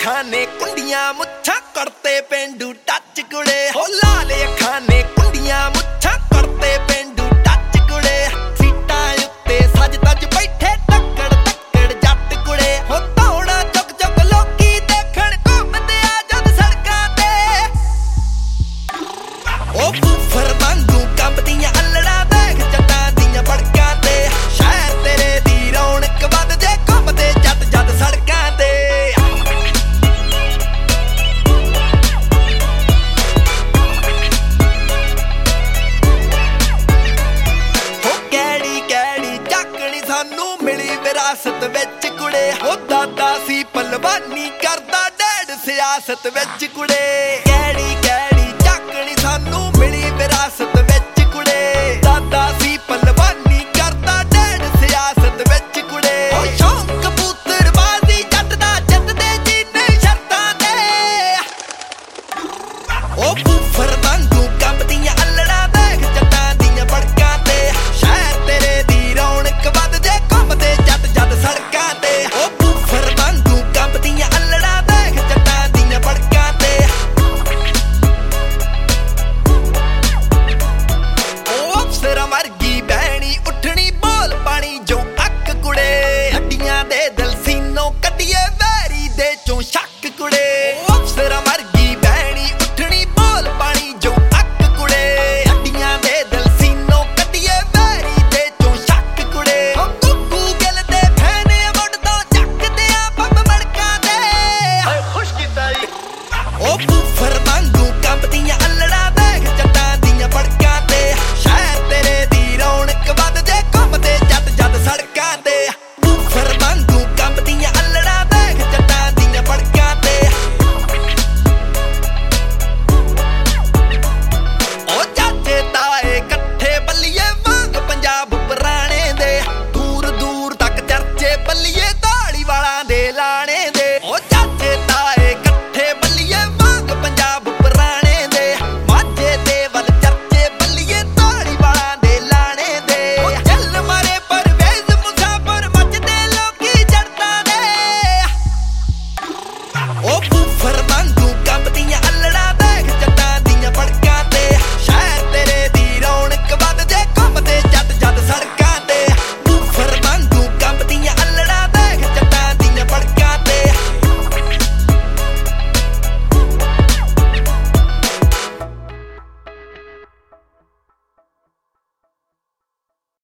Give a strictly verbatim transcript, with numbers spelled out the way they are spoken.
ਅੱਖਾਂ ਨੇ ਕੁੰਡੀਆਂ ਮੁੱਛਾਂ ਕਰਤੇ ਪੇਂਡੂ ਟੱਚ ਕੁੜੇ ਹੋ ਲਾਲ ਅੱਖਾਂ ਨੇ ਕੁੰਡੀਆਂ ਮੁੱਛਾਂ ਕਰਤੇ ਪੇਂਡੂ ਟੱਚ ਕੁੜੇ ਸੀਟਾਂ ਉੱਤੇ ਸੱਜ ਤੱਜ ਬੈਠੇ ਟੱਕੜ ਟੱਕੜ ਜੱਟ ਕੁੜੇ ਹੋ ਧੌਣਾ ਚੁੱਕ ਚੁੱਕ ਲੋਕੀ ਦੇਖਣ ਘੁੰਮਦੇ ਆ ਜਦ ਸੜਕਾਂ ਤੇ ਉਹ ਬੂਫਰ ਵਾਂਗੂ ਕੰਬਦੀਆਂ ਅੱਲੜਾਂ ਦੇਖ ਜੱਟਾਂ ਦੀਆਂ ਬੜਕਾਂ ਤੇ ਸ਼ਹਿਰ ਤੇਰੇ ਦੀ ਰੌਣਕ ਵੱਧ ਜੇ ਘੁੰਮਦੇ ਜੱਟ ਜਦ ਸੜਕਾਂ ਤੇ ਸਾਨੂੰ ਮਿਲੀ ਵਿਰਾਸਤ ਵਿੱਚ ਕੁੜੇ ਹੋ ਦਾਦਾ ਸੀ ਪਲਵਾਨੀ ਕਰਦਾ ਡੈਡ ਸਿਆਸਤ ਵਿੱਚ ਕੁੜੇ ਕਿਹੜੀ ਕਿਹੜੀ ਝਾਕਣੀ ਸਾਨੂੰ ਮਿਲੀ ਵਿਰਾਸਤ ਵਿੱਚ ਕੁੜੇ ਦਾਦਾ ਸੀ ਪਲਵਾਨੀ ਕਰਦਾ ਡੈਡ ਸਿਆਸਤ ਵਿੱਚ ਕੁੜੇ ਹੋ ਸ਼ੌਂਕ ਕਬੂਤਰਬਾਜ਼ੀ ਜੱਟ ਦਾ ਜਿੱਤਦੇ ਜੀ ਨਹੀਂ ਸ਼ਰਤਾਂ ਤੇ ਉਹ ਬੂਫਰ ਵਾਂਗੂ